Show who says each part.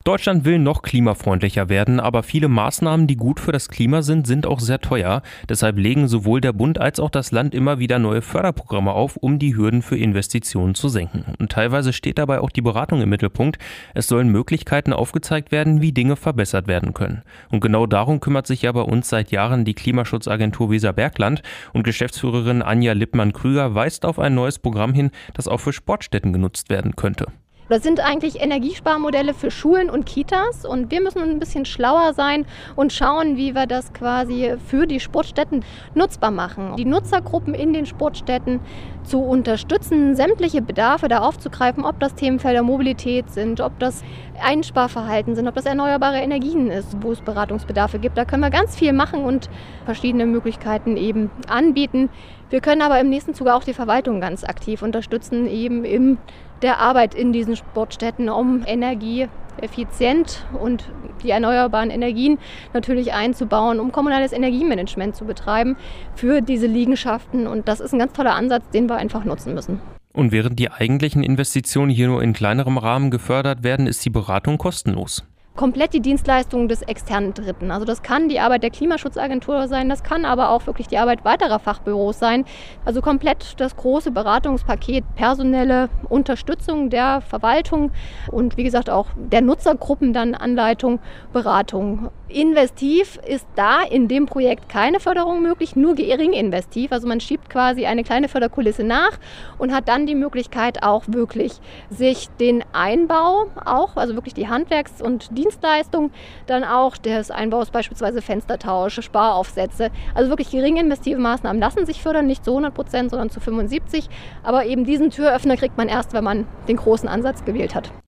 Speaker 1: Deutschland will noch klimafreundlicher werden, aber viele Maßnahmen, die gut für das Klima sind auch sehr teuer. Deshalb legen sowohl der Bund als auch das Land immer wieder neue Förderprogramme auf, um die Hürden für Investitionen zu senken. Und teilweise steht dabei auch die Beratung im Mittelpunkt. Es sollen Möglichkeiten aufgezeigt werden, wie Dinge verbessert werden können. Und genau darum kümmert sich ja bei uns seit Jahren die Klimaschutzagentur Weserbergland. Und Geschäftsführerin Anja Lippmann-Krüger weist auf ein neues Programm hin, das auch für Sportstätten genutzt werden könnte.
Speaker 2: Das sind eigentlich Energiesparmodelle für Schulen und Kitas und wir müssen ein bisschen schlauer sein und schauen, wie wir das quasi für die Sportstätten nutzbar machen. Die Nutzergruppen in den Sportstätten zu unterstützen, sämtliche Bedarfe da aufzugreifen, ob das Themenfelder Mobilität sind, ob das Einsparverhalten sind, ob das erneuerbare Energien ist, wo es Beratungsbedarfe gibt. Da können wir ganz viel machen und verschiedene Möglichkeiten eben anbieten. Wir können aber im nächsten Zuge auch die Verwaltung ganz aktiv unterstützen, eben in der Arbeit in diesen Sportstätten, um energieeffizient und die erneuerbaren Energien natürlich einzubauen, um kommunales Energiemanagement zu betreiben für diese Liegenschaften. Und das ist ein ganz toller Ansatz, den wir einfach nutzen müssen.
Speaker 1: Und während die eigentlichen Investitionen hier nur in kleinerem Rahmen gefördert werden, ist die Beratung kostenlos.
Speaker 2: Komplett die Dienstleistungen des externen Dritten. Also das kann die Arbeit der Klimaschutzagentur sein, das kann aber auch wirklich die Arbeit weiterer Fachbüros sein. Also komplett das große Beratungspaket, personelle Unterstützung der Verwaltung und wie gesagt auch der Nutzergruppen, dann Anleitung, Beratung. Investiv ist da in dem Projekt keine Förderung möglich, nur gering investiv. Also man schiebt quasi eine kleine Förderkulisse nach und hat dann die Möglichkeit auch wirklich sich den Einbau auch, also wirklich die Handwerks- und Dienstleistung, dann auch des Einbaus beispielsweise Fenstertausch, Sparaufsätze. Also wirklich gering investive Maßnahmen lassen sich fördern, nicht zu 100%, sondern zu 75%. Aber eben diesen Türöffner kriegt man erst, wenn man den großen Ansatz gewählt hat.